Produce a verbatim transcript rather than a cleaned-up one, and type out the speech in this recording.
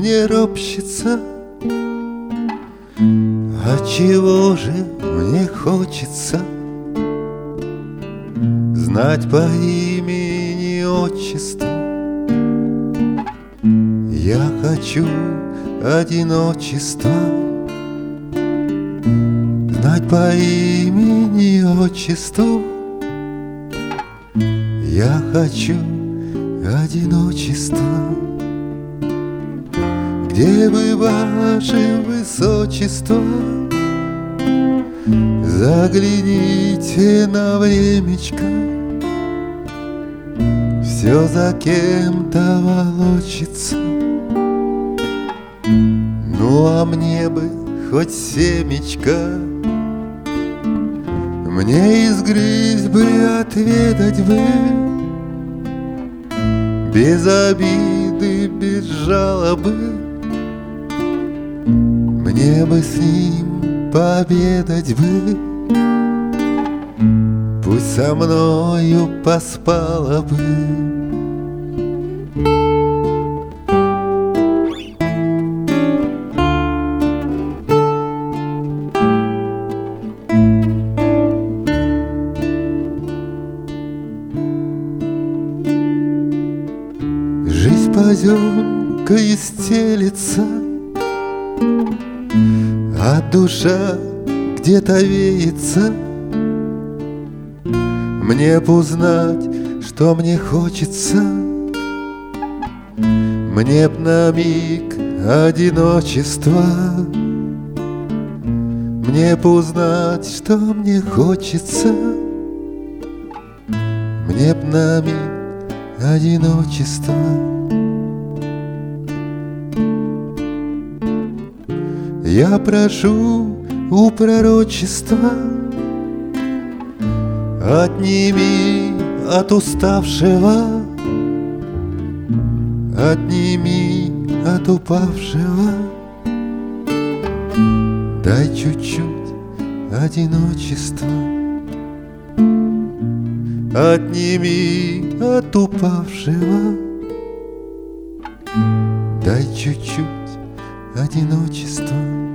мне ропщется. Отчего же мне хочется знать по имени отчеству? Я хочу одиночества, знать по имени отчеству. Я хочу одиночества. Где бы ваше высочество, загляните на времечко. Все за кем-то волочится. Ну а мне бы хоть семечко, мне изгрызть бы, отведать бы, без обиды, без жалобы. Мне бы с ним пообедать бы, пусть со мною поспала бы. Жизнь поземкой стелется, а душа где-то веется. Мне б узнать, что мне хочется, мне б на миг одиночества. Мне б узнать, что мне хочется, мне б на миг одиночества. Я прошу у пророчества, отними от уставшего, отними от упавшего. Дай чуть-чуть одиночества, отними от упавшего. Дай чуть-чуть одиночества.